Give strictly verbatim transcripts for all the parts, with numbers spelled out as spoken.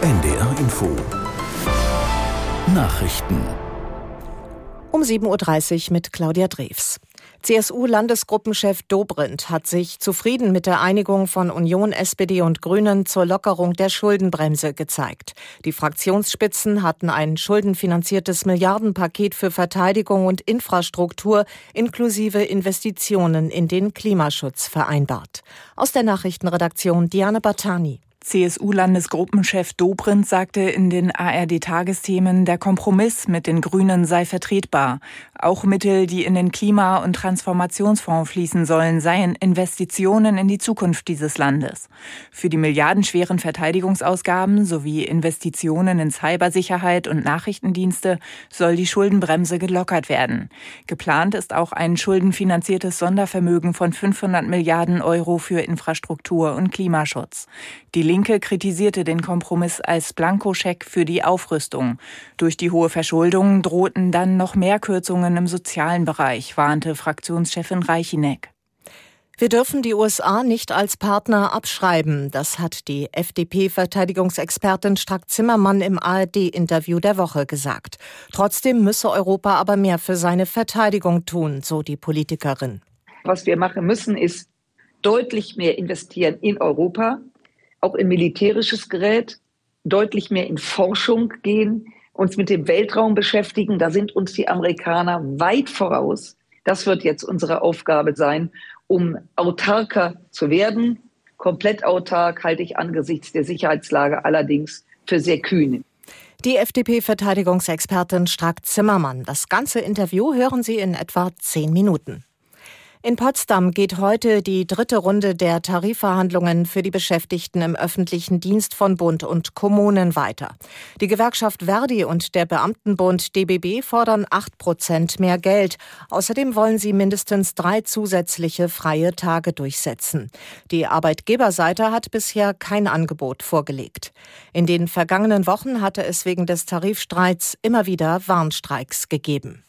N D R Info Nachrichten um sieben Uhr dreißig mit Claudia Drews. C S U-Landesgruppenchef Dobrindt hat sich zufrieden mit der Einigung von Union, S P D und Grünen zur Lockerung der Schuldenbremse gezeigt. Die Fraktionsspitzen hatten ein schuldenfinanziertes Milliardenpaket für Verteidigung und Infrastruktur inklusive Investitionen in den Klimaschutz vereinbart. Aus der Nachrichtenredaktion Diane Bartani. C S U-Landesgruppenchef Dobrindt sagte in den A R D-Tagesthemen, der Kompromiss mit den Grünen sei vertretbar. Auch Mittel, die in den Klima- und Transformationsfonds fließen sollen, seien Investitionen in die Zukunft dieses Landes. Für die milliardenschweren Verteidigungsausgaben sowie Investitionen in Cybersicherheit und Nachrichtendienste soll die Schuldenbremse gelockert werden. Geplant ist auch ein schuldenfinanziertes Sondervermögen von fünfhundert Milliarden Euro für Infrastruktur und Klimaschutz. Die Linke kritisierte den Kompromiss als Blankoscheck für die Aufrüstung. Durch die hohe Verschuldung drohten dann noch mehr Kürzungen im sozialen Bereich, warnte Fraktionschefin Reichinek. Wir dürfen die U S A nicht als Partner abschreiben. Das hat die F D P-Verteidigungsexpertin Strack-Zimmermann im A R D-Interview der Woche gesagt. Trotzdem müsse Europa aber mehr für seine Verteidigung tun, so die Politikerin. Was wir machen müssen, ist deutlich mehr investieren in Europa, auch in militärisches Gerät, deutlich mehr in Forschung gehen, uns mit dem Weltraum beschäftigen. Da sind uns die Amerikaner weit voraus. Das wird jetzt unsere Aufgabe sein, um autarker zu werden. Komplett autark halte ich angesichts der Sicherheitslage allerdings für sehr kühn. Die F D P-Verteidigungsexpertin Strack-Zimmermann. Das ganze Interview hören Sie in etwa zehn Minuten. In Potsdam geht heute die dritte Runde der Tarifverhandlungen für die Beschäftigten im öffentlichen Dienst von Bund und Kommunen weiter. Die Gewerkschaft Verdi und der Beamtenbund D B B fordern acht Prozent mehr Geld. Außerdem wollen sie mindestens drei zusätzliche freie Tage durchsetzen. Die Arbeitgeberseite hat bisher kein Angebot vorgelegt. In den vergangenen Wochen hatte es wegen des Tarifstreits immer wieder Warnstreiks gegeben.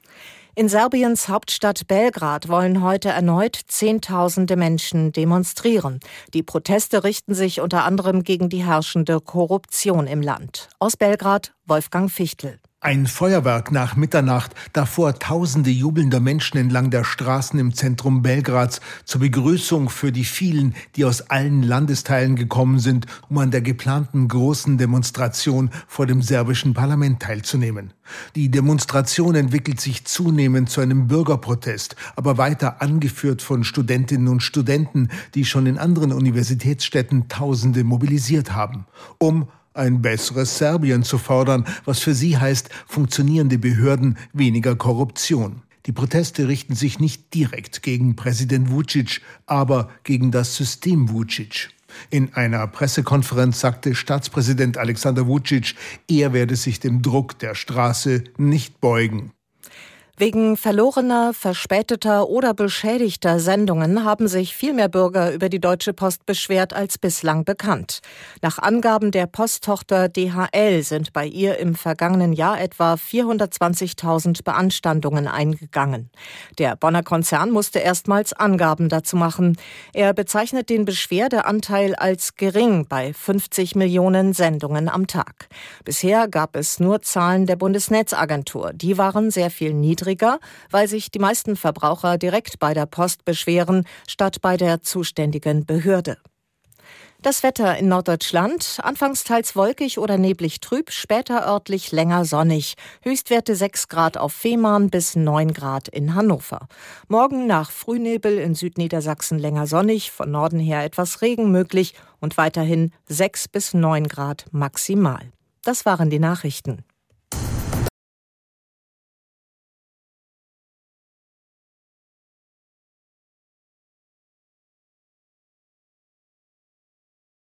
In Serbiens Hauptstadt Belgrad wollen heute erneut Zehntausende Menschen demonstrieren. Die Proteste richten sich unter anderem gegen die herrschende Korruption im Land. Aus Belgrad Wolfgang Fichtel. Ein Feuerwerk nach Mitternacht, davor tausende jubelnder Menschen entlang der Straßen im Zentrum Belgrads zur Begrüßung für die vielen, die aus allen Landesteilen gekommen sind, um an der geplanten großen Demonstration vor dem serbischen Parlament teilzunehmen. Die Demonstration entwickelt sich zunehmend zu einem Bürgerprotest, aber weiter angeführt von Studentinnen und Studenten, die schon in anderen Universitätsstädten Tausende mobilisiert haben, um ein besseres Serbien zu fordern, was für sie heißt, funktionierende Behörden, weniger Korruption. Die Proteste richten sich nicht direkt gegen Präsident Vučić, aber gegen das System Vučić. In einer Pressekonferenz sagte Staatspräsident Aleksandar Vučić, er werde sich dem Druck der Straße nicht beugen. Wegen verlorener, verspäteter oder beschädigter Sendungen haben sich viel mehr Bürger über die Deutsche Post beschwert als bislang bekannt. Nach Angaben der Posttochter D H L sind bei ihr im vergangenen Jahr etwa vierhundertzwanzigtausend Beanstandungen eingegangen. Der Bonner Konzern musste erstmals Angaben dazu machen. Er bezeichnet den Beschwerdeanteil als gering bei fünfzig Millionen Sendungen am Tag. Bisher gab es nur Zahlen der Bundesnetzagentur. Die waren sehr viel niedriger, weil sich die meisten Verbraucher direkt bei der Post beschweren, statt bei der zuständigen Behörde. Das Wetter in Norddeutschland, anfangs teils wolkig oder neblig trüb, später örtlich länger sonnig. Höchstwerte sechs Grad auf Fehmarn bis neun Grad in Hannover. Morgen nach Frühnebel in Südniedersachsen länger sonnig, von Norden her etwas Regen möglich und weiterhin sechs bis neun Grad maximal. Das waren die Nachrichten.